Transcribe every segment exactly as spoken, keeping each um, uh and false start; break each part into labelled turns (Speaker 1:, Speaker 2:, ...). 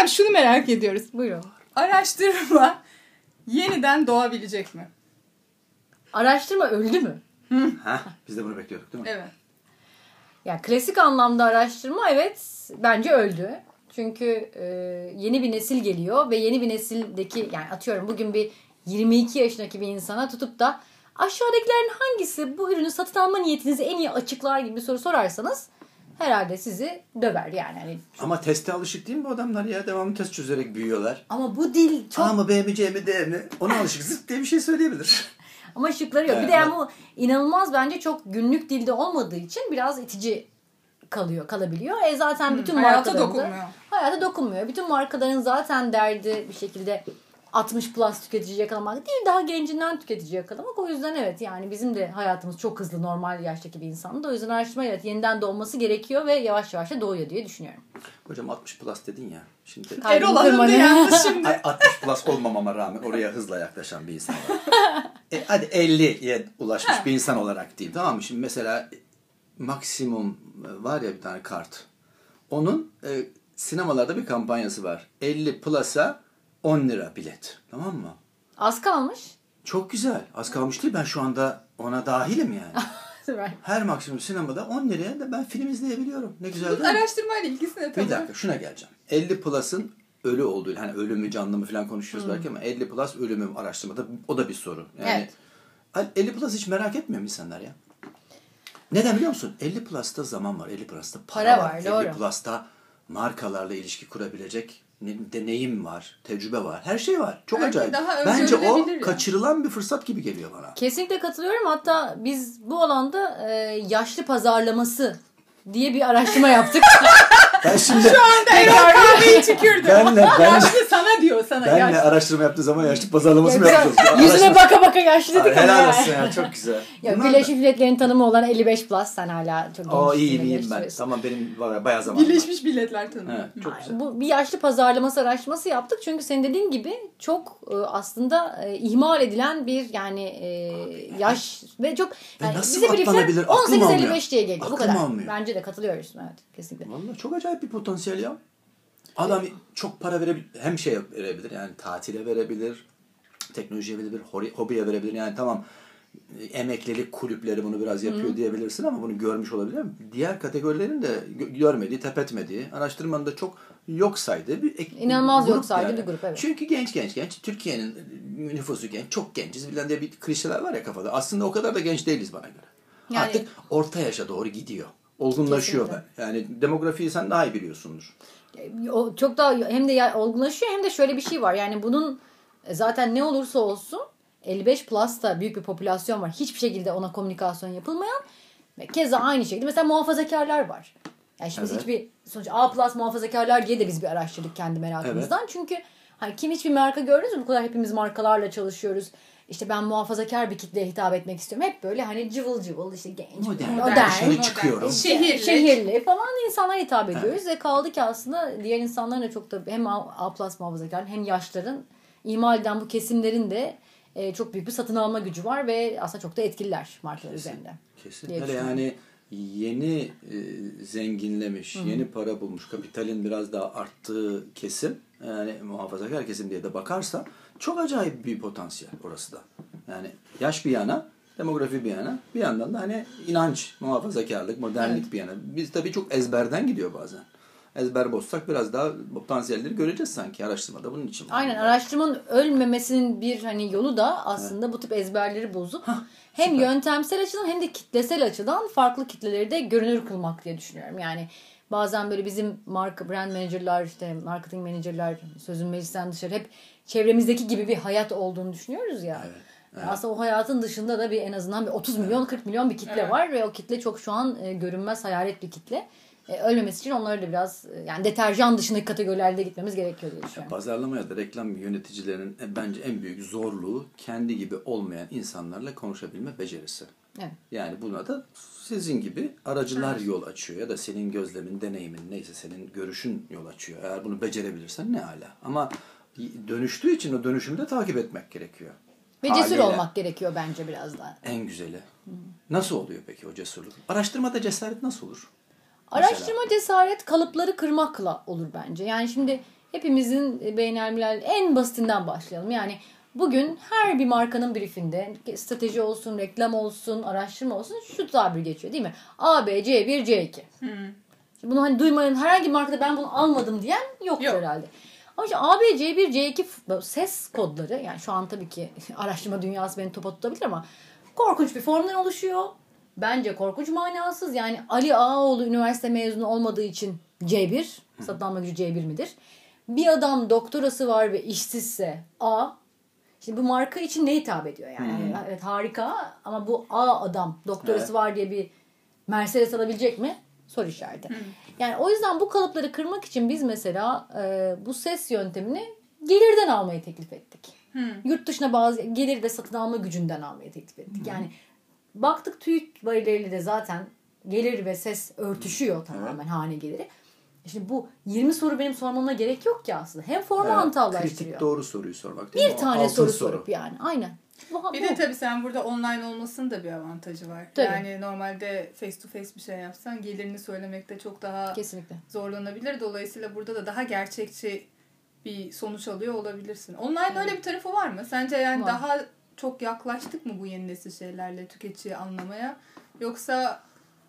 Speaker 1: hocam şunu merak ediyoruz.
Speaker 2: Buyurun.
Speaker 1: Araştırma yeniden doğabilecek mi?
Speaker 2: Araştırma öldü mü?
Speaker 3: Heh, biz de bunu bekliyorduk değil mi?
Speaker 1: Evet.
Speaker 2: Yani klasik anlamda araştırma evet bence öldü. Çünkü e, yeni bir nesil geliyor ve yeni bir nesildeki yani atıyorum bugün bir yirmi iki yaşındaki bir insana tutup da aşağıdakilerin hangisi bu ürünü satın alma niyetinizi en iyi açıklar gibi bir soru sorarsanız herhalde sizi döver yani. yani çok...
Speaker 3: Ama teste alışık değil mi bu adamlar ya? Devamlı test çözerek büyüyorlar.
Speaker 2: Ama bu dil çok...
Speaker 3: A mı B mi C mi D mi? Ona alışık zıt diye bir şey söyleyebilir.
Speaker 2: Ama şıkları yok.
Speaker 3: Evet,
Speaker 2: bir de yani
Speaker 3: ama...
Speaker 2: bu inanılmaz bence çok günlük dilde olmadığı için biraz itici kalıyor, kalabiliyor. E zaten bütün
Speaker 1: hmm, hayata
Speaker 2: markaların
Speaker 1: dokunmuyor.
Speaker 2: Hayata dokunmuyor. Bütün markaların zaten derdi bir şekilde altmış plus tüketici yakalamak değil, daha gencinden tüketici yakalamak. O yüzden evet yani bizim de hayatımız çok hızlı normal yaştaki bir insandı. O yüzden araştırma evet yeniden doğması gerekiyor ve yavaş yavaş da doğuyor diye düşünüyorum.
Speaker 3: Hocam altmış plus dedin ya. Şimdi
Speaker 1: Erol alındı yalnız şimdi.
Speaker 3: altmış plus olmamama rağmen oraya hızla yaklaşan bir insan var. e, hadi elliye ulaşmış bir insan olarak diyeyim. Tamam mı? Şimdi mesela maksimum var ya bir tane kart. Onun e, sinemalarda bir kampanyası var. elli plus'a on lira bilet. Tamam mı?
Speaker 2: Az kalmış.
Speaker 3: Çok güzel. Az kalmış değil. Ben şu anda ona dahilim yani.
Speaker 2: Süper.
Speaker 3: Her maksimum sinemada on liraya da ben film izleyebiliyorum. Ne güzel değil mi?
Speaker 1: Araştırmayla ilgisi ne tabii?
Speaker 3: Bir dakika şuna geleceğim. elli plus'ın ölü olduğu, hani ölümü canlı mı falan konuşuyoruz hmm. belki ama elli plus ölümü araştırmada o da bir soru. Yani evet. elli plus hiç merak etmiyor mu insanlar ya? Neden biliyor musun? elli plus'ta zaman var. elli plus'ta para, para var. var. Doğru. elli plus'ta markalarla ilişki kurabilecek deneyim var, tecrübe var. Her şey var. Çok belki acayip. Bence o ya. Kaçırılan bir fırsat gibi geliyor bana.
Speaker 2: Kesinlikle katılıyorum. Hatta biz bu alanda e, yaşlı pazarlaması diye bir araştırma yaptık.
Speaker 3: Ben şimdi
Speaker 1: şu anda Erol kahveyi tükürdü.
Speaker 3: Benle, benle,
Speaker 1: yaşlı sana diyor sana.
Speaker 3: Benle
Speaker 1: yaşlı.
Speaker 3: araştırma yaptığı zaman yaşlı pazarlaması mı yapacağız?
Speaker 2: Yüzüne baka baka yaşlı dedik ama.
Speaker 3: Helal olsun ya çok güzel.
Speaker 2: Ya Birleşmiş Milletler'in tanımı olan elli beş plus sen hala çok genç.
Speaker 3: Oo iyiyim iyiyim ben. Tamam benim var bayağı zaman.
Speaker 1: Birleşmiş Milletler tanımı.
Speaker 3: Evet, çok güzel.
Speaker 2: Bu bir yaşlı pazarlaması araştırması yaptık. Çünkü senin dediğin gibi çok aslında ihmal edilen bir yani yaş ve çok yani
Speaker 3: nasıl
Speaker 2: bize
Speaker 3: atlanabilir?
Speaker 2: on sekiz elli beş diye geliyor.
Speaker 3: Aklım
Speaker 2: bu kadar.
Speaker 3: almıyor.
Speaker 2: Bence de katılıyoruz. Evet kesinlikle.
Speaker 3: Vallahi çok acayip bir potansiyel ya. Adam çok para verebilir, hem şey verebilir yani tatile verebilir, teknolojiye verebilir, hobiye verebilir. Yani tamam emeklilik kulüpleri bunu biraz yapıyor Hı. diyebilirsin ama bunu görmüş olabilir mi? Diğer kategorilerin de görmediği, tepetmediği, araştırmanın da çok yok saydığı bir ek,
Speaker 2: İnanılmaz
Speaker 3: grup
Speaker 2: yok saydığı
Speaker 3: yani.
Speaker 2: bir grup evet.
Speaker 3: Çünkü genç genç genç, Türkiye'nin nüfusu genç, çok genciz filan diye bir klişeler var ya kafada. Aslında o kadar da genç değiliz bana göre. Yani, artık orta yaşa doğru gidiyor. Olgunlaşıyor ben. Yani demografiyi sen daha iyi biliyorsundur.
Speaker 2: O çok daha hem de olgunlaşıyor hem de şöyle bir şey var. Yani bunun zaten ne olursa olsun elli beş plus da büyük bir popülasyon var. Hiçbir şekilde ona komünikasyon yapılmayan ve keza aynı şekilde mesela muhafazakarlar var. Yani şimdi evet. hiçbir sonuç A plus muhafazakarlar diye de biz bir araştırdık kendi merakımızdan. Evet. Çünkü hani kim hiçbir marka gördünüz mü? Bu kadar hepimiz markalarla çalışıyoruz. İşte ben muhafazakar bir kitleye hitap etmek istiyorum. Hep böyle hani cıvıl cıvıl işte genç,
Speaker 3: modern,
Speaker 2: modern,
Speaker 3: modern çıkıyorum.
Speaker 2: Şehirli. Şehirli falan insanlara hitap ediyoruz. Evet. Ve kaldı ki aslında diğer insanların da çok da hem A plus muhafazakar hem yaşların ihmal eden bu kesimlerin de e, çok büyük bir satın alma gücü var ve aslında çok da etkililer markalar Kesin. üzerinde.
Speaker 3: Kesinlikle yani yeni e, zenginlemiş, Hı-hı. yeni para bulmuş, kapitalin biraz daha arttığı kesim yani muhafazakar kesim diye de bakarsa çok acayip bir potansiyel orası da. Yani yaş bir yana, demografi bir yana, bir yandan da hani inanç, muhafazakarlık, modernlik evet. bir yana. Biz tabii çok ezberden gidiyor bazen. Ezber bozsak biraz daha potansiyelleri göreceğiz sanki araştırmada bunun için.
Speaker 2: Aynen yani. Araştırmanın ölmemesinin bir hani yolu da aslında evet. bu tip ezberleri bozup Hah, hem süper. yöntemsel açıdan hem de kitlesel açıdan farklı kitleleri de görünür kılmak diye düşünüyorum. Yani bazen böyle bizim marka brand manager'lar işte marketing manager'lar sözün meclisten dışarı hep çevremizdeki gibi bir hayat olduğunu düşünüyoruz ya. Evet, evet. Aslında o hayatın dışında da bir en azından bir otuz milyon kırk milyon bir kitle evet. var ve o kitle çok şu an e, görünmez hayalet bir kitle. E, ölmemesi için onları da biraz e, yani deterjan dışındaki kategorilerde gitmemiz gerekiyor diye düşünüyorum.
Speaker 3: Pazarlama ya da reklam yöneticilerinin e, bence en büyük zorluğu kendi gibi olmayan insanlarla konuşabilme becerisi. Evet. Yani buna da sizin gibi aracılar evet. yol açıyor ya da senin gözlemin, deneyimin neyse senin görüşün yol açıyor. Eğer bunu becerebilirsen ne ala. Ama dönüştüğü için o dönüşümü de takip etmek gerekiyor.
Speaker 2: Ve cesur Haliyle. olmak gerekiyor bence biraz daha.
Speaker 3: En güzeli. Hmm. Nasıl oluyor peki o cesurluk? Araştırmada cesaret nasıl olur?
Speaker 2: Araştırma Mesela. cesaret kalıpları kırmakla olur bence. Yani şimdi hepimizin beynelmilel en basitinden başlayalım. Yani bugün her bir markanın briefinde strateji olsun, reklam olsun, araştırma olsun şu tabir geçiyor değil mi? A, B, C bir, C iki. Hmm. Bunu hani duymayın, herhangi bir markada ben bunu almadım diyen yoktur Yok. herhalde. Ama işte A, B, C bir, C iki ses kodları, yani şu an tabii ki araştırma dünyası beni topa tutabilir ama korkunç bir formdan oluşuyor. Bence korkunç manasız. Yani Ali Ağaoğlu üniversite mezunu olmadığı için C bir, satın alma gücü C bir midir? Bir adam doktorası var ve işsizse A. Şimdi bu marka için ne hitap ediyor yani? Hmm. Evet harika ama bu A adam doktorası evet. var diye bir Mercedes alabilecek mi? Soru işareti. Hmm. Yani o yüzden bu kalıpları kırmak için biz mesela e, bu ses yöntemini gelirden almayı teklif ettik. Hmm. Yurt dışına bazı gelir ve satın alma gücünden almayı teklif ettik. Hmm. Yani baktık TÜİK verileriyle de zaten gelir ve ses örtüşüyor tamamen evet. hane geliri. Şimdi bu yirmi soru benim sormama gerek yok ki aslında. Hem formu evet, hantallaştırıyor.
Speaker 3: Kritik doğru soruyu sormak değil
Speaker 2: bir
Speaker 3: mi?
Speaker 2: tane soru, soru sorup yani. Aynen.
Speaker 1: Bu, bir bu. de tabii sen burada online olmasının da bir avantajı var. Tabii. Yani normalde face to face bir şey yapsan gelirini söylemekte çok daha Kesinlikle. zorlanabilir. Dolayısıyla burada da daha gerçekçi bir sonuç alıyor olabilirsin. Online evet. öyle bir tarafı var mı? Sence yani var. Daha çok yaklaştık mı bu yeni nesil şeylerle tüketiciyi anlamaya? Yoksa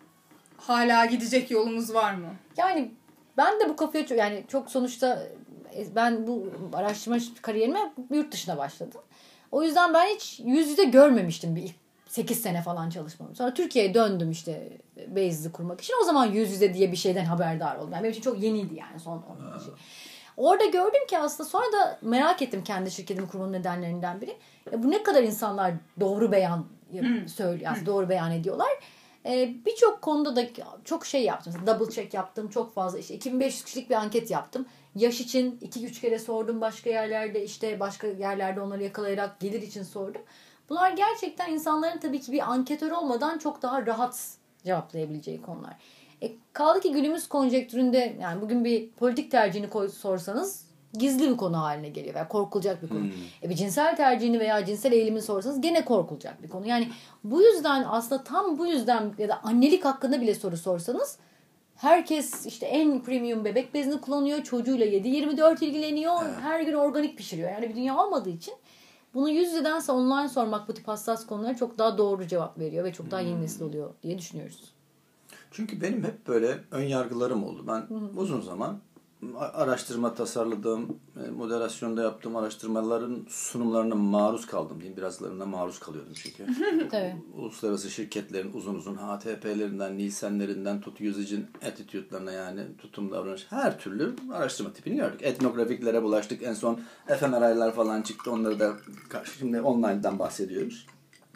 Speaker 1: hala gidecek yolumuz var mı?
Speaker 2: Yani ben de bu kafaya çok, yani çok sonuçta ben bu araştırma kariyerime yurt dışına başladım. O yüzden ben hiç yüz yüze görmemiştim bir ilk sekiz sene falan çalışmamı. Sonra Türkiye'ye döndüm işte Beyz'i kurmak için. O zaman yüz yüze diye bir şeyden haberdar oldum. Yani benim için çok yeniydi yani son on şey. Orada gördüm ki aslında sonra da merak ettim kendi şirketimi kurmanın nedenlerinden biri. Ya bu ne kadar insanlar doğru beyan hmm. söylüyor, yani hmm. doğru beyan ediyorlar. Ee, birçok konuda da çok şey yaptım. Mesela double check yaptım. Çok fazla işte iki bin beş yüz kişilik bir anket yaptım. Yaş için iki üç kere sordum başka yerlerde, işte başka yerlerde onları yakalayarak gelir için sordum. Bunlar gerçekten insanların tabii ki bir anketör olmadan çok daha rahat cevaplayabileceği konular. E, kaldı ki günümüz konjektüründe yani bugün bir politik tercihini koy, sorsanız gizli bir konu haline geliyor veya korkulacak bir konu. Hmm. E, bir cinsel tercihini veya cinsel eğilimini sorsanız gene korkulacak bir konu. Yani bu yüzden aslında tam bu yüzden ya da annelik hakkında bile soru sorsanız herkes işte en premium bebek bezini kullanıyor. Çocuğuyla yedi yirmi dört ilgileniyor. Evet. Her gün organik pişiriyor. Yani bir dünya olmadığı için bunu yüz yüzedense online sormak bu tip hassas konulara çok daha doğru cevap veriyor ve çok daha yeni nesil oluyor diye düşünüyoruz.
Speaker 3: Çünkü benim hep böyle ön yargılarım oldu. Ben hı hı. uzun zaman araştırma tasarladığım, moderasyonda yaptığım araştırmaların sunumlarına maruz kaldım diyeyim. Birazlarına maruz kalıyordum çünkü.
Speaker 2: Tabii.
Speaker 3: Uluslararası şirketlerin uzun uzun H T P'lerinden, Nielsen'lerinden tut user'ın attitude'larına yani tutum davranış her türlü araştırma tipini gördük. Etnografiklere bulaştık. En son F M R I'lar falan çıktı. Onları da şimdi online'dan bahsediyoruz.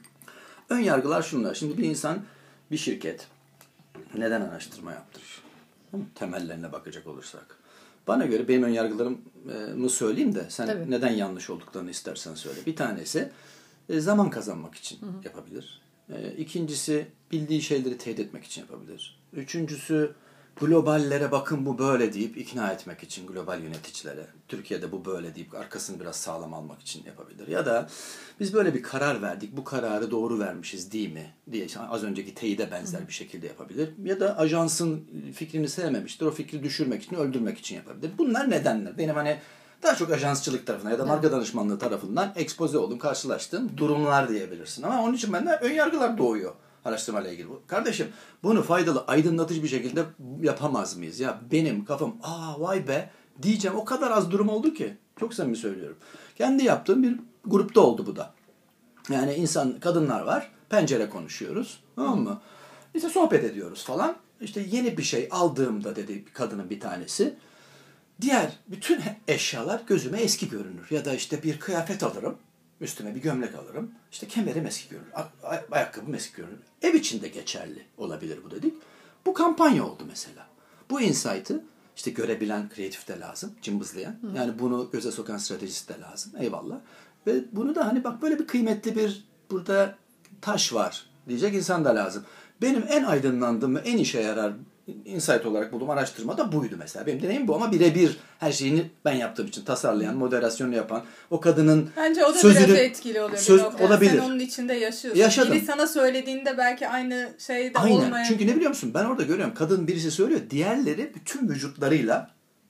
Speaker 3: Ön yargılar şunlar. Şimdi bir insan, bir şirket neden araştırma yaptırır? Temellerine bakacak olursak. Bana göre benim ön yargılarımı söyleyeyim de sen Tabii. neden yanlış olduklarını istersen söyle. Bir tanesi zaman kazanmak için hı hı. yapabilir. İkincisi bildiği şeyleri teyit etmek için yapabilir. Üçüncüsü globallere bakın bu böyle deyip ikna etmek için global yöneticilere. Türkiye'de bu böyle deyip arkasını biraz sağlam almak için yapabilir. Ya da biz böyle bir karar verdik, bu kararı doğru vermişiz değil mi diye az önceki teyide benzer bir şekilde yapabilir. Ya da ajansın fikrini sevmemiştir, o fikri düşürmek için, öldürmek için yapabilir. Bunlar nedenler. Benim hani daha çok ajansçılık tarafından ya da marka danışmanlığı tarafından ekspoze olduğum, karşılaştığım durumlar diyebilirsin. Ama onun için benden ön yargılar doğuyor. Araştırmayla ilgili bu. Kardeşim bunu faydalı, aydınlatıcı bir şekilde yapamaz mıyız? Ya benim kafam aa vay be diyeceğim o kadar az durum oldu ki. Çok samimi söylüyorum. Kendi yaptığım bir grupta oldu bu da. Yani insan, kadınlar var. Pencere konuşuyoruz. Tamam mı? İşte sohbet ediyoruz falan. İşte yeni bir şey aldığımda dedi kadının bir tanesi. Diğer bütün eşyalar gözüme eski görünür. Ya da işte bir kıyafet alırım. Üstüme bir gömlek alırım. İşte kemerim eski görünür. Ay- ayakkabım eski görünür. Ev içinde geçerli olabilir bu dedik. Bu kampanya oldu mesela. Bu insight'ı işte görebilen kreatif de lazım. Cımbızlayan. Hı. Yani bunu göze sokan stratejist de lazım. Eyvallah. Ve bunu da hani bak böyle bir kıymetli bir burada taş var diyecek insan da lazım. Benim en aydınlandığım ve en işe yarar insight olarak bulduğum araştırma da buydu mesela. Benim deneyim bu ama birebir her şeyini ben yaptığım için tasarlayan, moderasyonu yapan, o kadının
Speaker 1: bence o da
Speaker 3: sözünü,
Speaker 1: biraz etkili oluyor.
Speaker 3: Söz,
Speaker 1: yani
Speaker 3: olabilir.
Speaker 1: sen onun içinde yaşıyorsun.
Speaker 3: Yaşadım.
Speaker 1: Biri sana söylediğinde belki aynı şey de
Speaker 3: Aynen.
Speaker 1: olmayabilir.
Speaker 3: Çünkü ne biliyor musun? Ben orada görüyorum. Kadın birisi söylüyor. Diğerleri bütün vücutlarıyla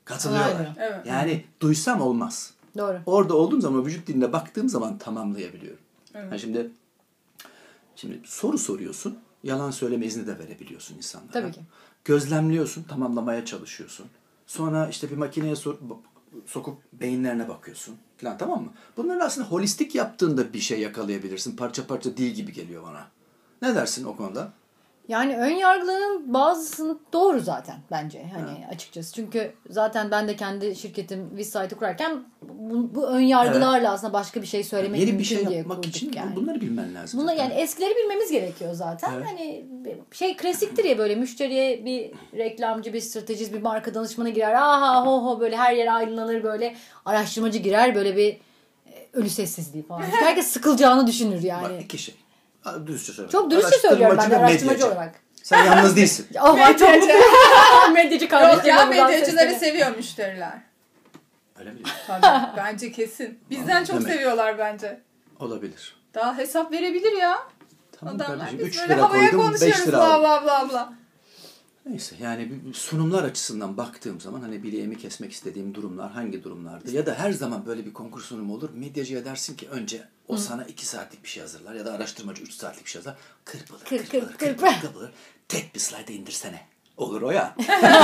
Speaker 3: Katılıyorlar.
Speaker 1: Evet.
Speaker 3: Yani duysam olmaz.
Speaker 2: Doğru.
Speaker 3: Orada olduğum zaman, vücut diline baktığım zaman tamamlayabiliyorum.
Speaker 1: Evet.
Speaker 3: Yani şimdi şimdi soru soruyorsun. Yalan söyleme izni de verebiliyorsun insanlara.
Speaker 2: Tabii ki.
Speaker 3: Gözlemliyorsun, tamamlamaya çalışıyorsun. Sonra işte bir makineye sor, sokup beyinlerine bakıyorsun falan, tamam mı? Bunların aslında holistik yaptığında bir şey yakalayabilirsin. Parça parça değil gibi geliyor bana. Ne dersin o konuda?
Speaker 2: Yani ön yargıların bazısını doğru zaten bence hani ha. açıkçası. Çünkü zaten ben de kendi şirketim Wizsite'ı kurarken bu, bu ön yargılarla evet. aslında başka bir şey söylemek
Speaker 3: yani
Speaker 2: mümkün
Speaker 3: bir şey
Speaker 2: diye
Speaker 3: yapmak
Speaker 2: kurduk
Speaker 3: için
Speaker 2: yani.
Speaker 3: Bunları bilmen lazım.
Speaker 2: Bunlar yani eskileri bilmemiz gerekiyor zaten. Evet. Hani şey klasiktir ya, böyle müşteriye bir reklamcı, bir stratejist, bir marka danışmanı girer. Aha ho ho böyle her yer aydınlanır, böyle araştırmacı girer, böyle bir ölü sessizliği falan. Herkes sıkılacağını düşünür yani.
Speaker 3: Bak iki şey. Dürüstçe söylüyorum.
Speaker 2: Çok dürüstçe söylüyorum ben de araştırmacı
Speaker 3: medyacı.
Speaker 2: olarak.
Speaker 3: Sen yalnız değilsin.
Speaker 2: Oh, medyacı. Medyacı kardeşim.
Speaker 1: Ya medyacıları seviyor müşteriler.
Speaker 3: Öyle mi?
Speaker 1: Tabii bence kesin. Bizden çok Demek. seviyorlar bence.
Speaker 3: Olabilir.
Speaker 1: Daha hesap verebilir ya.
Speaker 3: Tamam
Speaker 1: Adamlar
Speaker 3: kardeşim.
Speaker 1: biz
Speaker 3: üç
Speaker 1: böyle
Speaker 3: lira
Speaker 1: havaya
Speaker 3: koydum,
Speaker 1: konuşuyoruz bla bla bla bla.
Speaker 3: Neyse yani sunumlar açısından baktığım zaman hani bileğimi kesmek istediğim durumlar hangi durumlardı? Ya da her zaman böyle bir konkur sunumu olur. Medyacıya dersin ki önce o Hı. sana iki saatlik bir şey hazırlar ya da araştırmacı üç saatlik bir şey hazırlar. Kırpılır, kır, kırpılır, kır, kırpılır, kır, kırpılır. Tek bir slayda indirsene. Olur o ya.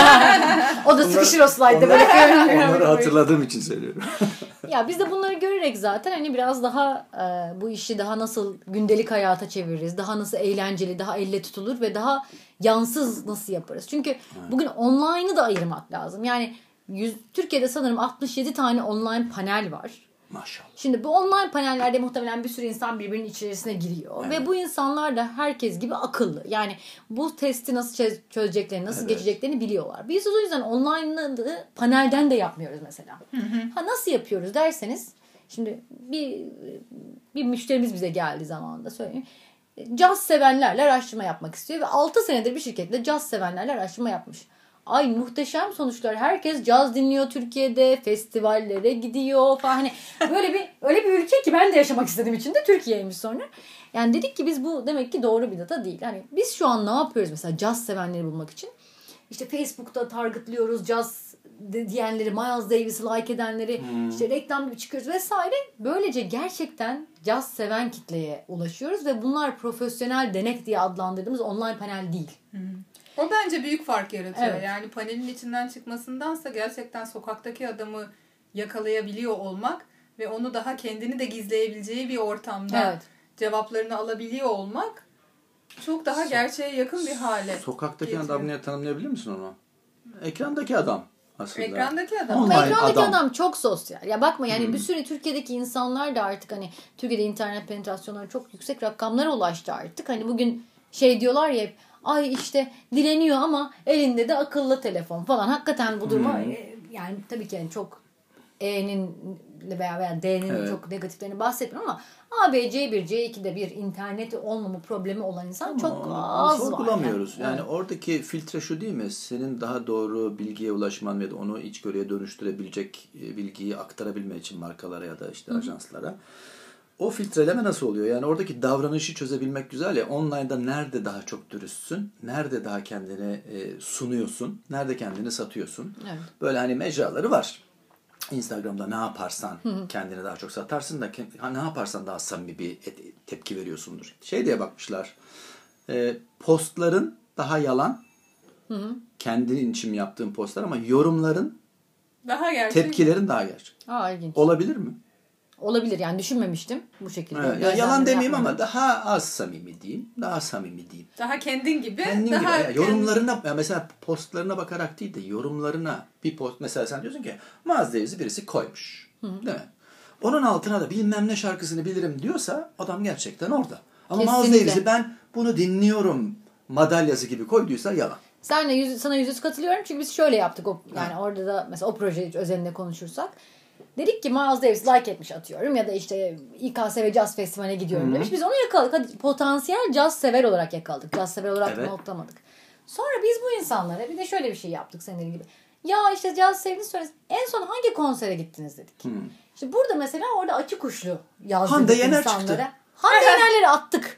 Speaker 2: O da sıkışır o slayda böyle.
Speaker 3: Onları hatırladığım için söylüyorum.
Speaker 2: Ya biz de bunları görerek zaten hani biraz daha e, bu işi daha nasıl gündelik hayata çeviririz, daha nasıl eğlenceli, daha elle tutulur ve daha yansız nasıl yaparız. Çünkü evet. bugün online'ı da ayırmak lazım. Yani yüz, Türkiye'de sanırım altmış yedi tane online panel var.
Speaker 3: Maşallah.
Speaker 2: Şimdi bu online panellerde muhtemelen bir sürü insan birbirinin içerisine giriyor. Evet. Ve bu insanlar da herkes gibi akıllı. Yani bu testi nasıl çözeceklerini, nasıl evet. geçeceklerini biliyorlar. Biz o yüzden online'ı panelden de yapmıyoruz mesela. Hı hı. Ha nasıl yapıyoruz derseniz, şimdi bir bir müşterimiz bize geldi zamanında, söyleyeyim. Caz sevenlerle araştırma yapmak istiyor ve altı senedir bir şirketle caz sevenlerle araştırma yapmış. Ay muhteşem sonuçlar. Herkes caz dinliyor Türkiye'de, festivallere gidiyor falan. Hani böyle bir öyle bir ülke ki ben de yaşamak istediğim için de Türkiye'ymiş sonra. Yani dedik ki biz bu demek ki doğru bir data değil. Hani biz şu an ne yapıyoruz mesela caz sevenleri bulmak için? İşte Facebook'ta targetliyoruz caz diyenleri, Miles Davis'i like edenleri, hmm. işte reklam gibi çıkıyoruz vesaire. Böylece gerçekten caz seven kitleye ulaşıyoruz ve bunlar profesyonel denek diye adlandırdığımız online panel değil.
Speaker 1: Hmm. O bence büyük fark yaratıyor. Evet. Yani panelin içinden çıkmasındansa gerçekten sokaktaki adamı yakalayabiliyor olmak ve onu daha kendini de gizleyebileceği bir ortamda evet. cevaplarını alabiliyor olmak çok daha gerçeğe yakın bir hale.
Speaker 3: Sokaktaki getiriyor. Adam ne tanımlayabilir misin onu? Ekrandaki adam aslında.
Speaker 1: Ekrandaki adam.
Speaker 2: Ama ekrandaki adam. adam çok sosyal. Ya bakma yani hmm. bir sürü Türkiye'deki insanlar da artık hani Türkiye'de internet penetrasyonları çok yüksek rakamlara ulaştı artık. Hani bugün şey diyorlar ya hep, ay işte dileniyor ama elinde de akıllı telefon falan. Hakikaten bu duruma hmm. yani tabii ki yani çok E'nin veya, veya D'nin evet. çok negatiflerini bahsetmiyorum ama A, B, C bir, C iki'de bir internet olmama problemi olan insan ama çok az var.
Speaker 3: Sorgulamıyoruz. Yani, yani
Speaker 2: evet.
Speaker 3: oradaki filtre şu değil mi? Senin daha doğru bilgiye ulaşman ve de onu içgörüye dönüştürebilecek bilgiyi aktarabilme için markalara ya da işte Hı-hı. ajanslara. O filtreleme nasıl oluyor? Yani oradaki davranışı çözebilmek güzel ya. Online'da nerede daha çok dürüstsün? Nerede daha kendini e, sunuyorsun? Nerede kendini satıyorsun? Evet. Böyle hani mecraları var. Instagram'da ne yaparsan hı hı. kendini daha çok satarsın da ne yaparsan daha samimi bir tepki veriyorsundur. Şey diye bakmışlar. E, postların daha yalan. Hı hı. Kendin için yaptığın postlar ama yorumların
Speaker 1: daha gerçek.
Speaker 3: Tepkilerin daha gerçek.
Speaker 2: Aa, ilginç.
Speaker 3: Olabilir mi?
Speaker 2: Olabilir yani düşünmemiştim bu şekilde.
Speaker 3: Evet, yani yalan demeyeyim ama daha az samimi diyeyim. Daha samimi diyeyim.
Speaker 1: Daha kendin gibi.
Speaker 3: Kendin
Speaker 1: daha
Speaker 3: gibi. Yani yorumlarına yani mesela postlarına bakarak değil de yorumlarına bir post mesela sen diyorsun ki Miles Davis'i birisi koymuş. Hı hı. Değil mi? Onun altına da bilmem ne şarkısını bilirim diyorsa adam gerçekten orada. Ama Miles Davis'i ben bunu dinliyorum madalyası gibi koyduysa yalan.
Speaker 2: Sen de yüz, sana yüz yüz katılıyorum çünkü biz şöyle yaptık o yani ha. orada da mesela o proje özelinde konuşursak. Dedik ki Miles Davis like etmiş atıyorum ya da işte İ K S V Jazz Festivali'ne gidiyorum Hı-hı. demiş. Biz onu yakaladık. Hadi, potansiyel caz sever olarak yakaladık. Caz sever olarak evet. notlamadık. Sonra biz bu insanlara bir de şöyle bir şey yaptık senin gibi. Ya işte caz sevdiğiniz söylesiniz. En son hangi konsere gittiniz dedik. Hı. İşte burada mesela orada açık uçlu yazdık
Speaker 3: Hande Yener
Speaker 2: insanlara.
Speaker 3: çıktı.
Speaker 2: Hande Yener'leri attık.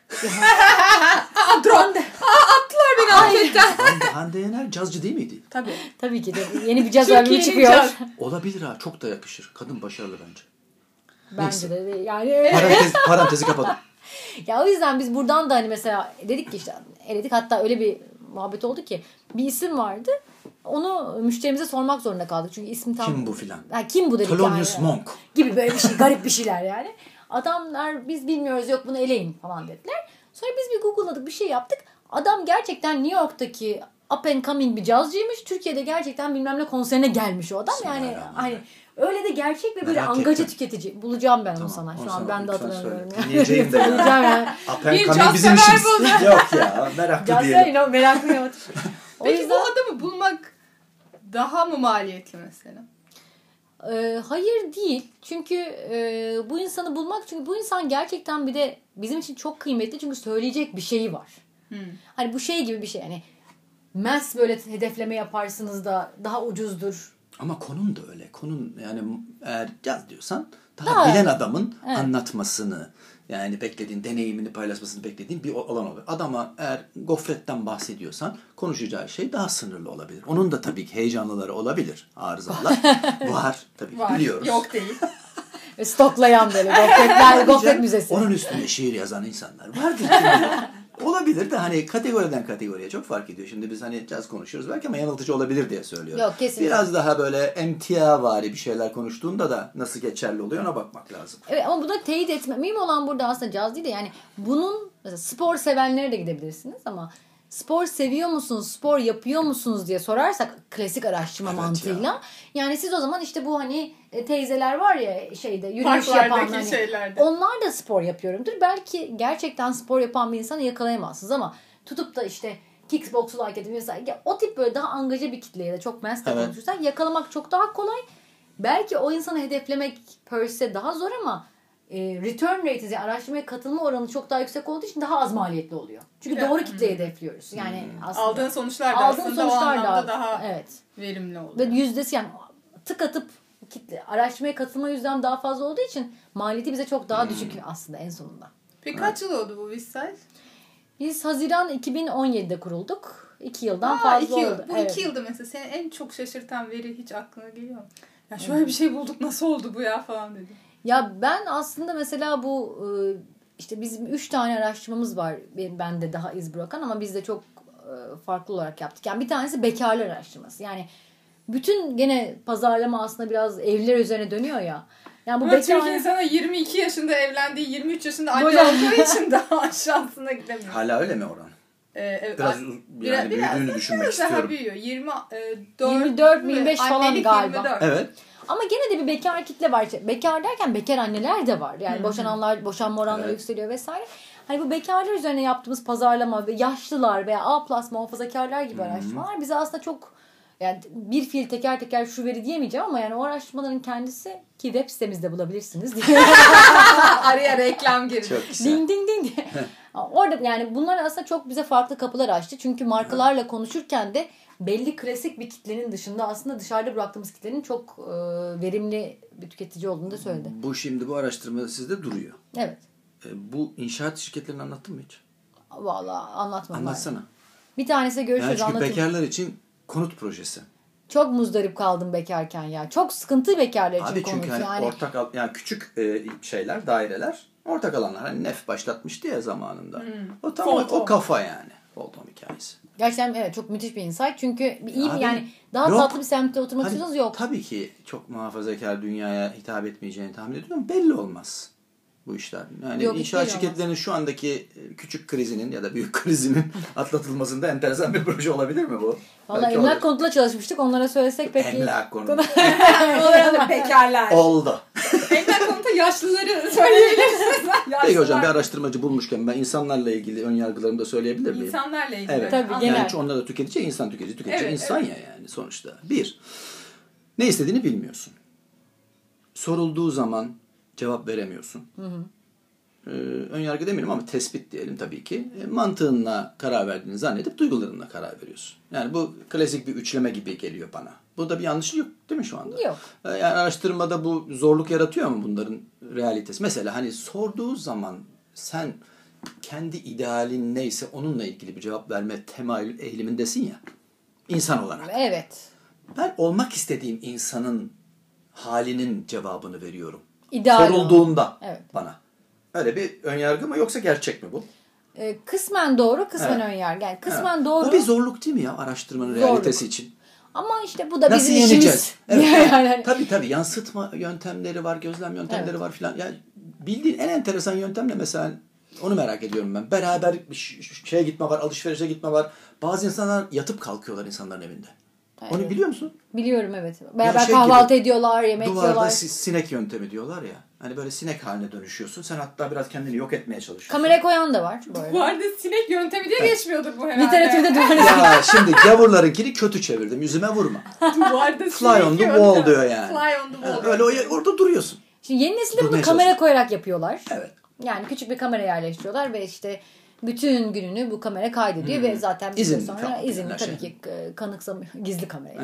Speaker 1: Hande. Attılar beni afiyetten.
Speaker 3: Hande, Hande Yener cazcı değil miydi?
Speaker 1: Tabii.
Speaker 2: Tabii ki de. Yeni bir caz albümü çıkıyor. Caz.
Speaker 3: Olabilir ha. Çok da yakışır. Kadın başarılı bence.
Speaker 2: Bence Neyse. de yani.
Speaker 3: Parantez, parantezi kapadım.
Speaker 2: Ya o yüzden biz buradan da hani mesela dedik ki işte eledik, hatta öyle bir muhabbet oldu ki bir isim vardı. Onu müşterimize sormak zorunda kaldık. Çünkü ismi tam...
Speaker 3: Kim bu filan?
Speaker 2: Ha, kim bu dedik
Speaker 3: Thelonious
Speaker 2: yani.
Speaker 3: Monk.
Speaker 2: Gibi böyle bir şey, garip bir şeyler yani. Adamlar biz bilmiyoruz, yok bunu eleyin falan dediler. Sonra biz bir Google'ladık, bir şey yaptık. Adam gerçekten New York'taki up and coming bir cazcıymış. Türkiye'de gerçekten bilmem ne konserine gelmiş o adam. Yani hani öyle de gerçek ve böyle Merak angaja ettim. Tüketici. Bulacağım ben tamam, onu sana. Şu an ben de hatırlamıyorum.
Speaker 3: Dinleyeceğim de ya.
Speaker 1: Up and coming bizim işimiz.
Speaker 3: Yok ya, meraklı
Speaker 2: Caz
Speaker 3: değilim.
Speaker 2: Caz meraklı yok.
Speaker 1: Peki yüzden... bu adamı bulmak daha mı maliyetli mesela?
Speaker 2: Ee, hayır değil. Çünkü e, bu insanı bulmak, çünkü bu insan gerçekten bir de bizim için çok kıymetli, çünkü söyleyecek bir şeyi var. Hmm. Hani bu şey gibi bir şey, hani mass böyle hedefleme yaparsınız da daha ucuzdur.
Speaker 3: Ama konun da öyle. Konun yani eğer caz diyorsan daha, daha bilen adamın evet. anlatmasını, yani beklediğin, deneyimini paylaşmasını beklediğin bir alan oluyor. Adama eğer gofretten bahsediyorsan konuşacağı şey daha sınırlı olabilir. Onun da tabii ki heyecanlıları olabilir. Arızalar var tabii
Speaker 1: var.
Speaker 3: Biliyoruz.
Speaker 1: Yok değil.
Speaker 2: Ve stoklayan böyle gofretler, gofret müzesi.
Speaker 3: Onun üstünde şiir yazan insanlar vardır. Olabilir de hani kategoriden kategoriye çok fark ediyor. Şimdi biz hani caz konuşuyoruz belki ama yanıltıcı olabilir diye söylüyorum.
Speaker 2: Yok kesinlikle.
Speaker 3: Biraz daha böyle emtiavari bir şeyler konuştuğunda da nasıl geçerli oluyor ona bakmak lazım.
Speaker 2: Evet ama bu da teyit etme. Mühim olan burada aslında caz değil de yani bunun mesela spor sevenlere de gidebilirsiniz ama spor seviyor musunuz, spor yapıyor musunuz diye sorarsak klasik araştırma evet mantığıyla. Ya. Yani siz o zaman işte bu hani teyzeler var ya şeyde yürüyüş yapan hani şeylerde. Onlar da spor yapıyorumdur. Belki gerçekten spor yapan bir insanı yakalayamazsınız ama tutup da işte kickbox'u like edin mesela o tip böyle daha angaja bir kitleye de çok mass evet. konuşursak yakalamak çok daha kolay. Belki o insanı hedeflemek per se daha zor ama e, return rate'i yani araştırmaya katılma oranı çok daha yüksek olduğu için daha az maliyetli oluyor. Çünkü ya. doğru kitleyi hedefliyoruz. Yani hmm. aslında
Speaker 1: aldığın sonuçlar da
Speaker 2: aldığın
Speaker 1: aslında
Speaker 2: sonuçlar
Speaker 1: o anlamda
Speaker 2: da,
Speaker 1: daha
Speaker 2: evet.
Speaker 1: verimli oluyor.
Speaker 2: Ve yüzdesi yani tık atıp kitle araştırmaya katılma yüzdem daha fazla olduğu için maliyeti bize çok daha hmm. düşük aslında en sonunda.
Speaker 1: Peki kaç yıl oldu bu Westside?
Speaker 2: Biz Haziran iki bin on yedide kurulduk. iki yıldan
Speaker 1: Aa,
Speaker 2: fazla
Speaker 1: iki yıl.
Speaker 2: oldu.
Speaker 1: Bu evet. iki yılda mesela seni en çok şaşırtan veri hiç aklına geliyor mu? Ya şöyle evet. bir şey bulduk, nasıl oldu bu ya falan dedim.
Speaker 2: Ya ben aslında mesela bu işte bizim üç tane araştırmamız var. Ben de daha iz bırakan ama biz de çok farklı olarak yaptık. Yani bir tanesi bekarlar araştırması. Yani bütün gene pazarlama aslında biraz evliler üzerine dönüyor ya. Yani bu
Speaker 1: ama bekar... Türk insanı yirmi iki yaşında evlendiği, yirmi üç yaşında anne olduğu için daha aşağısına gidemiyor.
Speaker 3: Hala öyle mi oran?
Speaker 1: Ee, evet.
Speaker 3: Biraz yani biraz, büyüdüğünü biraz düşünmek istiyorum.
Speaker 1: Daha büyüyor. yirmi dört,
Speaker 2: yirmi dört yirmi beş falan galiba.
Speaker 1: yirmi dört.
Speaker 3: Evet.
Speaker 2: Ama gene de bir bekar kitle var. Bekar derken bekar anneler de var. Yani Hı-hı. boşananlar, boşanma oranları evet. yükseliyor vesaire. Hani bu bekarlar üzerine yaptığımız pazarlama ve yaşlılar veya A plus muhafazakarlar gibi Hı-hı. araştırmalar bize aslında çok yani bir fiil teker teker şu veri diyemeyeceğim ama yani o araştırmaların kendisi ki web sitemizde bulabilirsiniz diye.
Speaker 1: Araya reklam girdi.
Speaker 3: Çok güzel.
Speaker 2: Ding ding ding diye. Orada yani bunlar aslında çok bize farklı kapılar açtı. Çünkü markalarla konuşurken de belli klasik bir kitlenin dışında aslında dışarıda bıraktığımız kitlenin çok e, verimli bir tüketici olduğunu da söyledi.
Speaker 3: Bu şimdi bu araştırma sizde duruyor.
Speaker 2: Evet.
Speaker 3: E, bu inşaat şirketlerini anlattın mı hiç?
Speaker 2: Vallahi anlatmadım.
Speaker 3: Anlatsana.
Speaker 2: Bir tanesiyle görüşürüz
Speaker 3: yani çünkü
Speaker 2: anlatayım.
Speaker 3: bekarlar için konut projesi.
Speaker 2: Çok muzdarip kaldım bekarken ya. Çok sıkıntı bekarlar için
Speaker 3: Abi
Speaker 2: konut.
Speaker 3: çünkü hani
Speaker 2: yani.
Speaker 3: ortak al, yani küçük e, şeyler, daireler, ortak alanlar. Hani Nef başlatmıştı ya zamanında. Hmm. O tam o, o kafa yani. Oldum hikayesi.
Speaker 2: Gerçekten evet çok müthiş bir insight. Çünkü iyi bir yani daha yok, tatlı bir semtte oturmak hani, istiyorsanız yok.
Speaker 3: Tabii ki çok muhafazakar dünyaya hitap etmeyeceğini tahmin ediyorum. Belli olmaz bu işler. Yani yok, inşaat şirketlerinin olmaz. Şu andaki küçük krizinin ya da büyük krizinin atlatılmasında enteresan bir proje olabilir mi bu?
Speaker 2: Vallahi emlak konutla çalışmıştık. Onlara söylesek peki.
Speaker 3: Emlak konutu.
Speaker 1: Onlara bekarlar.
Speaker 3: Oldu.
Speaker 1: Emlak konutu yaşlıları söyleyebilirsiniz.
Speaker 3: Peki hocam bir araştırmacı bulmuşken ben insanlarla ilgili ön yargılarımı da söyleyebilir miyim?
Speaker 1: İnsanlarla ilgili.
Speaker 3: Evet.
Speaker 2: Tabii,
Speaker 3: yani
Speaker 2: genel.
Speaker 3: onlar da tüketici, insan tüketici, tüketici
Speaker 1: evet,
Speaker 3: insan
Speaker 1: evet.
Speaker 3: ya yani sonuçta. Bir, ne istediğini bilmiyorsun. Sorulduğu zaman cevap veremiyorsun. Hı hı. Ee, ön yargı demiyorum ama tespit diyelim tabii ki. E, mantığınla karar verdiğini zannedip duygularınla karar veriyorsun. Yani bu klasik bir üçleme gibi geliyor bana. Burada bir yanlışlık yok değil mi şu anda?
Speaker 2: Yok.
Speaker 3: Ee, yani araştırmada bu zorluk yaratıyor mu bunların realitesi? Mesela hani sorduğu zaman sen kendi idealin neyse onunla ilgili bir cevap verme temayül eğilimindesin ya. İnsan olarak.
Speaker 2: Evet.
Speaker 3: Ben olmak istediğim insanın halinin cevabını veriyorum.
Speaker 2: İdeal
Speaker 3: sorulduğunda
Speaker 2: evet.
Speaker 3: bana. Öyle bir önyargı mı yoksa gerçek mi bu?
Speaker 2: Ee, kısmen doğru, kısmen evet. önyargı. Yani kısmen evet. doğru.
Speaker 3: Bu bir zorluk değil mi ya araştırmanın zorluk. realitesi için?
Speaker 2: Ama işte bu da
Speaker 3: nasıl
Speaker 2: bizim
Speaker 3: yeneceğiz?
Speaker 2: işimiz.
Speaker 3: Evet.
Speaker 2: yani.
Speaker 3: Tabii tabii yansıtma yöntemleri var, gözlem yöntemleri evet. var filan. Yani bildiğin en enteresan yöntem ne mesela? Onu merak ediyorum ben. Beraber şeye gitme var, alışverişe gitme var. Bazı insanlar yatıp kalkıyorlar insanların evinde. Evet. Onu biliyor musun?
Speaker 2: Biliyorum evet. Beraber şey kahvaltı gibi, ediyorlar, yemek
Speaker 3: duvarda
Speaker 2: yiyorlar.
Speaker 3: Duvarda sinek yöntemi diyorlar ya. Hani böyle sinek haline dönüşüyorsun. Sen hatta biraz kendini yok etmeye çalışıyorsun.
Speaker 2: Kamera koyan da var. Böyle.
Speaker 1: Bu arada sinek yöntemi diye evet. geçmiyordur bu herhalde.
Speaker 2: Literatürde duvarda
Speaker 3: ya şimdi gavurlarınkini kötü çevirdim. Yüzüme vurma.
Speaker 1: Duvarda
Speaker 3: Fly on the wall diyor yani.
Speaker 1: Fly on the wall.
Speaker 3: Ha, öyle orada duruyorsun.
Speaker 2: Şimdi yeni nesilde bunu kamera koyarak yapıyorlar.
Speaker 3: Evet.
Speaker 2: Yani küçük bir kamera yerleştiriyorlar ve işte bütün gününü bu kamera kaydediyor hmm. ve zaten bir süre sonra izinli tabii şey. ki kanıksamıyor. Gizli kamera.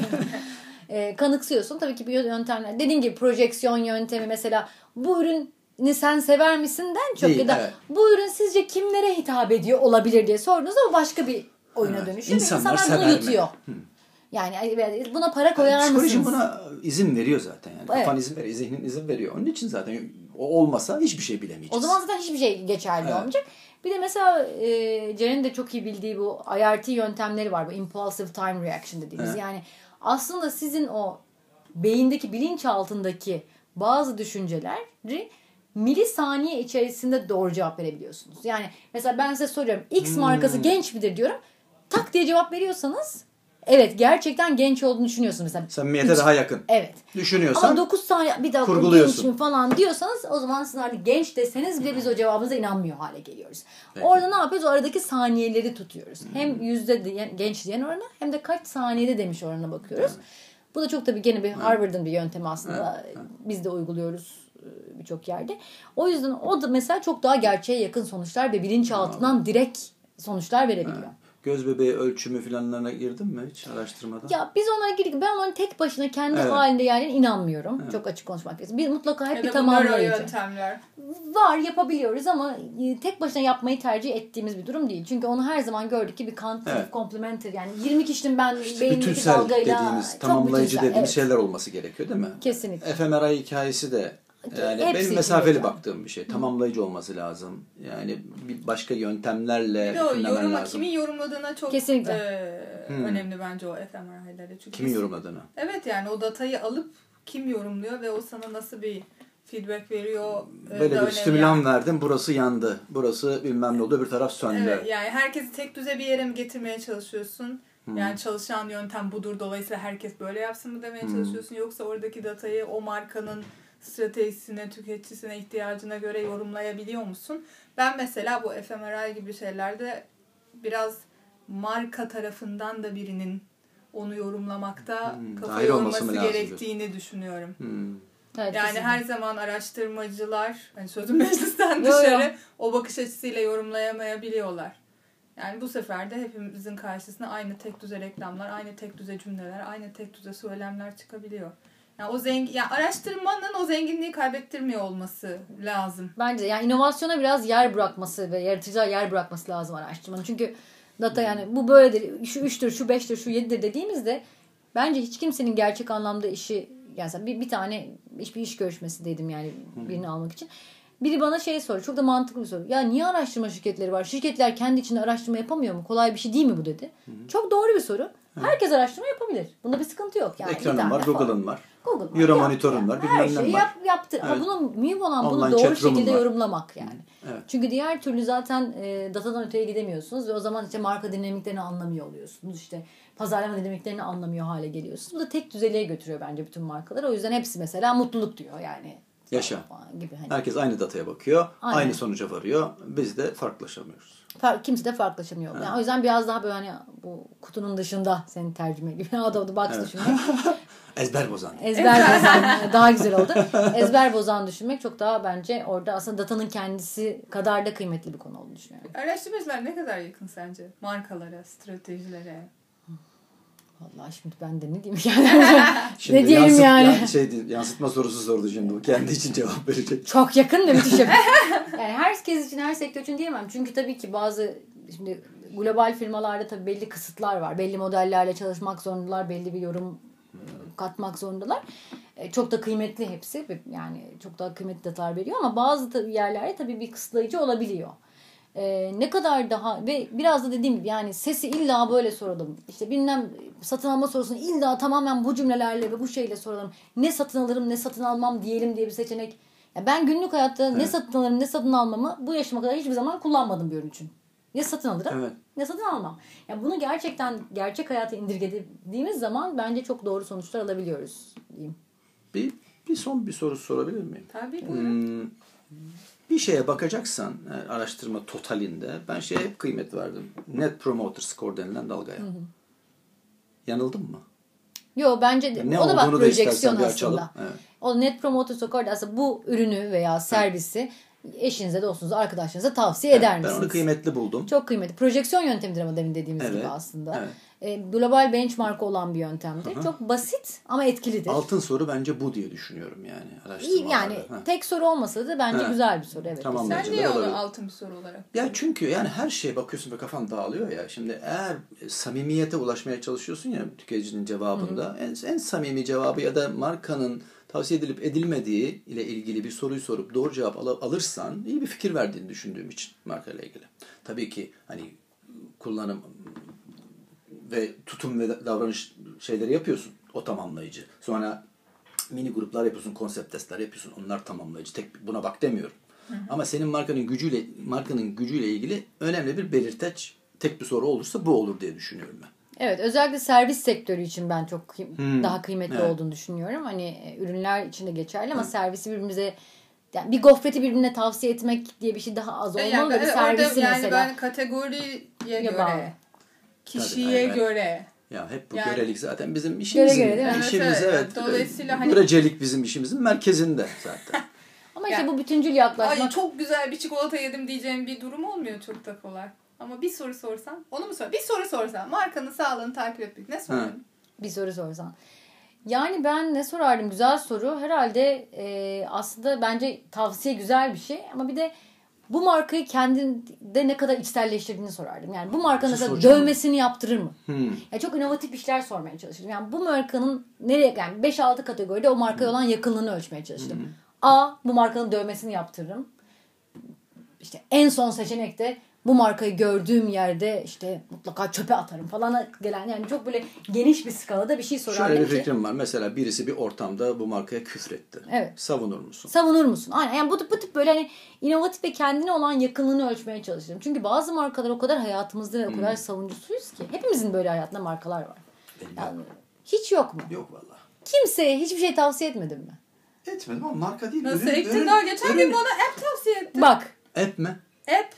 Speaker 2: e, kanıksıyorsun. Tabii ki bir yöntemler. Dediğin gibi projeksiyon yöntemi mesela bu ürünü sen sever misinden çok Değil, ya da evet. bu ürün sizce kimlere hitap ediyor olabilir diye sorduğunuzda o başka bir oyuna evet. dönüşüyor. İnsanlar, İnsanlar bunu yutuyor. Hmm. Yani buna para koyar yani, mısınız?
Speaker 3: Psikoloji buna izin veriyor zaten. Yani. Evet. Kafan izin veriyor, zihnin izin veriyor. Onun için zaten o olmasa hiçbir şey bilemeyeceğiz.
Speaker 2: O zaman zaten hiçbir şey geçerli evet. olmayacak. Bir de mesela e, Ceren'in de çok iyi bildiği bu I R T yöntemleri var. Bu impulsive time reaction dediğimiz. Evet. Yani aslında sizin o beyindeki bilinçaltındaki bazı düşünceleri milisaniye içerisinde doğru cevap verebiliyorsunuz. Yani mesela ben size soruyorum X markası hmm. genç midir diyorum. Tak diye cevap veriyorsanız evet gerçekten genç olduğunu düşünüyorsun mesela.
Speaker 3: Samimiyete daha yakın.
Speaker 2: Evet.
Speaker 3: Düşünüyorsan.
Speaker 2: Ama dokuz saniye bir daha genç mi falan diyorsanız o zaman siz artık genç deseniz bile biz o cevabınıza inanmıyor hale geliyoruz. Peki. Orada ne yapıyoruz? O aradaki saniyeleri tutuyoruz. Hmm. Hem yüzde diyen, genç diyen oranı hem de kaç saniyede demiş oranına bakıyoruz. Evet. Bu da çok tabii gene bir Harvard'ın bir yöntemi aslında. Evet. Biz de uyguluyoruz birçok yerde. O yüzden o da mesela çok daha gerçeğe yakın sonuçlar ve bilinçaltından direkt sonuçlar verebiliyor. Evet.
Speaker 3: Göz bebeği ölçümü filanlarına girdin mi hiç araştırmada?
Speaker 2: Ya biz onlara girdik. Ben onların tek başına kendi evet. halinde yerlerine inanmıyorum. Evet. Çok açık konuşmak gerekiyor. Bir mutlaka hep ya bir tamamlayıcı. Var yapabiliyoruz ama tek başına yapmayı tercih ettiğimiz bir durum değil. Çünkü onu her zaman gördük ki bir quantitative evet. complementary yani yirmi kişinin ben
Speaker 3: işte
Speaker 2: beynindeki dalgayla
Speaker 3: dediğimiz, tamamlayıcı bütünsel, dediğimiz evet. şeyler olması gerekiyor değil mi?
Speaker 2: Kesinlikle.
Speaker 3: F M R I hikayesi de yani hepsi benim mesafeli baktığım bir şey. Tamamlayıcı olması lazım. Yani bir başka yöntemlerle
Speaker 1: yoruma lazım. Kimin yorumladığına çok e, hmm. önemli bence o F M R I'lerde. Çünkü
Speaker 3: kimin yorumladığına?
Speaker 1: Evet yani o datayı alıp kim yorumluyor ve o sana nasıl bir feedback veriyor.
Speaker 3: Böyle bir stimülan yani. verdim. Burası yandı. Burası bilmem ne oldu. Öbür taraf söndü.
Speaker 1: Evet yani herkesi tek düze bir yere mi getirmeye çalışıyorsun? Hmm. Yani çalışan yöntem budur. Dolayısıyla herkes böyle yapsın mı demeye hmm. çalışıyorsun? Yoksa oradaki datayı o markanın stratejisine, tüketicisine, ihtiyacına göre yorumlayabiliyor musun? Ben mesela bu F M R I gibi şeylerde biraz marka tarafından da birinin onu yorumlamakta hmm, kafa yorması gerektiğini diyorsun. düşünüyorum. Hmm. Evet, yani kesinlikle. Her zaman araştırmacılar hani sözüm meclisten dışarı yo, yo. o bakış açısıyla yorumlayamayabiliyorlar. Yani bu sefer de hepimizin karşısına aynı tek düze reklamlar, aynı tek düze cümleler, aynı tek düze söylemler çıkabiliyor. Yani o zengin, yani araştırmanın o zenginliği kaybettirmiyor olması lazım.
Speaker 2: Bence yani inovasyona biraz yer bırakması ve yaratıcıya yer bırakması lazım araştırmanın. Çünkü data yani bu böyledir, şu üçtür, şu beştir, şu yedidir dediğimizde bence hiç kimsenin gerçek anlamda işi yani bir, bir tane hiçbir iş görüşmesindeydim yani birini hmm. almak için. Biri bana şey soruyor. Çok da mantıklı bir soru. Ya niye araştırma şirketleri var? Şirketler kendi içinde araştırma yapamıyor mu? Kolay bir şey değil mi bu dedi. Hı. Çok doğru bir soru. Hı. Herkes araştırma yapabilir. Bunda bir sıkıntı yok. Yani
Speaker 3: ekranın var, Google'ın var. Google Euro monitörün var.
Speaker 2: Her şeyi yap, yaptır. Evet. Ama bunun mühim olan bunu online doğru şekilde var. yorumlamak yani. Evet. Çünkü diğer türlü zaten e, datadan öteye gidemiyorsunuz ve o zaman işte marka dinamiklerini anlamıyor oluyorsunuz. İşte pazarlama dinamiklerini anlamıyor hale geliyorsunuz. Bu da tek düzeliğe götürüyor bence bütün markaları. O yüzden hepsi mesela mutluluk diyor yani.
Speaker 3: Yaşa. Gibi hani. Herkes aynı dataya bakıyor. Aynen. Aynı sonuca varıyor. Biz de farklılaşamıyoruz.
Speaker 2: Fark, kimse de farklılaşamıyor. Yani o yüzden biraz daha böyle hani bu kutunun dışında senin tercüme gibi. Out of the box evet. düşünmek.
Speaker 3: Ezber bozan.
Speaker 2: Ezber bozan. Daha güzel oldu. Ezber bozan düşünmek çok daha bence orada aslında datanın kendisi kadar da kıymetli bir konu olduğunu düşünüyorum.
Speaker 1: Araştırmacılar ne kadar yakın sence? Markalara, stratejilere.
Speaker 2: Vallahi şimdi ben de ne diyeyim yani.
Speaker 3: Şimdi
Speaker 2: ne diyelim
Speaker 3: yansıt,
Speaker 2: yani.
Speaker 3: Ya, şey, yansıtma sorusu sordu şimdi. Bu kendi için cevap verecek.
Speaker 2: Çok yakın da müthiş yakın. Yani herkes için, her sektör için diyemem. Çünkü tabii ki bazı şimdi global firmalarda tabii belli kısıtlar var. Belli modellerle çalışmak zorundalar. Belli bir yorum katmak zorundalar. Çok da kıymetli hepsi. Yani çok daha kıymetli detaylar veriyor ama bazı tabii yerlerde tabii bir kısıtlayıcı olabiliyor. Ee, ne kadar daha ve biraz da dediğim gibi yani sesi illa böyle soralım. İşte bilmem satın alma sorusunu illa tamamen bu cümlelerle ve bu şeyle soralım. Ne satın alırım ne satın almam diyelim diye bir seçenek. Yani ben günlük hayatta evet. ne satın alırım ne satın almamı bu yaşıma kadar hiçbir zaman kullanmadım bir ürün için. Ne satın alırım evet. ne satın almam. Yani bunu gerçekten gerçek hayata indirgediğimiz zaman bence çok doğru sonuçlar alabiliyoruz diyeyim.
Speaker 3: Bir, bir son bir soru sorabilir miyim?
Speaker 1: Tabii buyurun.
Speaker 3: Hmm, bir şeye bakacaksan yani araştırma totalinde ben şeye hep kıymet verdim. Net Promoter Score denilen dalgaya. Hı hı. Yanıldım mı?
Speaker 2: Yo bence de. Ne o da bak projeksiyon aslında. Evet. O Net Promoter Score aslında bu ürünü veya servisi evet. eşinize, dostunuza, arkadaşlarınıza tavsiye evet, eder misiniz?
Speaker 3: Ben onu kıymetli buldum.
Speaker 2: Çok kıymetli. Projeksiyon yöntemidir ama demin dediğimiz evet, gibi aslında. Evet. E, global benchmark olan bir yöntemdir. Aha. Çok basit ama etkilidir.
Speaker 3: Altın soru bence bu diye düşünüyorum yani.
Speaker 2: İyi yani ha. tek soru olmasa da bence ha. güzel bir soru. Evet.
Speaker 1: Tamam, sen niye onu altın bir soru olarak?
Speaker 3: Ya çünkü yani her şeye bakıyorsun ve kafan dağılıyor ya. Şimdi eğer samimiyete ulaşmaya çalışıyorsun ya tüketicinin cevabında en, en samimi cevabı ya da markanın tavsiye edilip edilmediği ile ilgili bir soruyu sorup doğru cevap al- alırsan iyi bir fikir verdiğini düşündüğüm için markayla ilgili. Tabii ki hani kullanım ve tutum ve davranış şeyleri yapıyorsun. O tamamlayıcı. Sonra mini gruplar yapıyorsun, konsept testler yapıyorsun. Onlar tamamlayıcı. Tek buna bak demiyorum. Hı hı. Ama senin markanın gücüyle markanın gücüyle ilgili önemli bir belirteç, tek bir soru olursa bu olur diye düşünüyorum ben.
Speaker 2: Evet, özellikle servis sektörü için ben çok kıy- hmm. daha kıymetli evet. olduğunu düşünüyorum. Hani ürünler için de geçerli ama evet. servisi birbirimize yani bir gofreti birbirine tavsiye etmek diye bir şey daha az olmalı yani, da bir servisi
Speaker 1: yani
Speaker 2: mesela.
Speaker 1: Yani ben kategoriye ya göre bağlı. Kişiye Tabii, göre.
Speaker 3: Ya hep bu yani, görelik zaten bizim işimizin.
Speaker 2: Göre göre,
Speaker 3: işimiz evet. evet.
Speaker 1: Dolayısıyla hani
Speaker 3: görecelik bizim işimizin merkezinde zaten.
Speaker 2: Ama işte yani, bu bütüncül yaklaşmak.
Speaker 1: Ay çok güzel bir çikolata yedim diyeceğim bir durum olmuyor çok da kolay. Ama bir soru sorsan, onu mu sor? Bir soru sorsan, markanın sağlığını takip etmek ne sorarım?
Speaker 2: Bir soru sorsan. Yani ben ne sorardım? Güzel soru. Herhalde e, aslında bence tavsiye güzel bir şey ama bir de bu markayı kendinde ne kadar içselleştirdiğini sorardım. Yani bu markanın mesela dövmesini yaptırır mı? Hmm. Yani çok inovatif işler sormaya çalışırdım. Yani bu markanın nereye yani beş altı kategoride o markaya hmm. olan yakınlığını ölçmeye çalıştım. Hmm. A, bu markanın dövmesini yaptırırım. İşte en son seçenekte bu markayı gördüğüm yerde işte mutlaka çöpe atarım falan gelen yani çok böyle geniş bir skalada bir şey sorardım ki.
Speaker 3: Şöyle bir fikrim var. Mesela birisi bir ortamda bu markaya küfretti.
Speaker 2: Evet.
Speaker 3: Savunur musun?
Speaker 2: Savunur musun? Aynen. Yani bu, bu tip böyle hani inovatif ve kendine olan yakınlığını ölçmeye çalışırım. Çünkü bazı markalar o kadar hayatımızda ve o kadar hmm. savuncusuyuz ki. Hepimizin böyle hayatında markalar var. Yani, hiç yok mu?
Speaker 3: Yok vallahi.
Speaker 2: Kimseye hiçbir şey tavsiye etmedin mi?
Speaker 3: Etmedim ama marka değil.
Speaker 1: Nasıl ettin daha? Geçen ürün... gün bana app tavsiye ettin.
Speaker 2: Bak.
Speaker 3: App mi?
Speaker 1: App.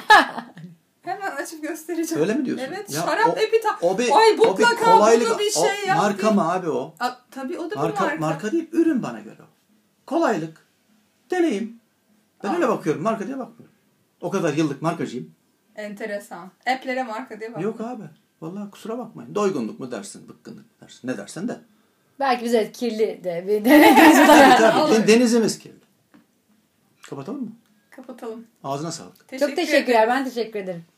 Speaker 1: Hemen açıp göstereceğim.
Speaker 3: Öyle mi diyorsun?
Speaker 1: Evet. Ya şarap app'i ta...
Speaker 3: O bir,
Speaker 1: Ay mutlaka
Speaker 3: o bir
Speaker 1: bunu bir şey
Speaker 3: o, yap. Marka mı abi o?
Speaker 1: A, tabii o da
Speaker 3: marka,
Speaker 1: bir marka.
Speaker 3: Marka değil. Ürün bana göre o. Kolaylık. Deneyim. Ben Aa. öyle bakıyorum. Marka diye bakmıyorum. O kadar yıllık markacıyım.
Speaker 1: Enteresan. App'lere marka diye bakmıyorum.
Speaker 3: Yok abi. Vallahi kusura bakmayın. Doygunluk mu dersin? Bıkkınlık mı dersin? Ne dersen de.
Speaker 2: Belki bize kirli de bir denizimiz
Speaker 3: tabii tabii. Denizimiz kirli. Kapatalım mı?
Speaker 1: Kapatalım.
Speaker 3: Ağzına sağlık.
Speaker 2: Teşekkür Çok teşekkürler. Ederim. Ben teşekkür ederim.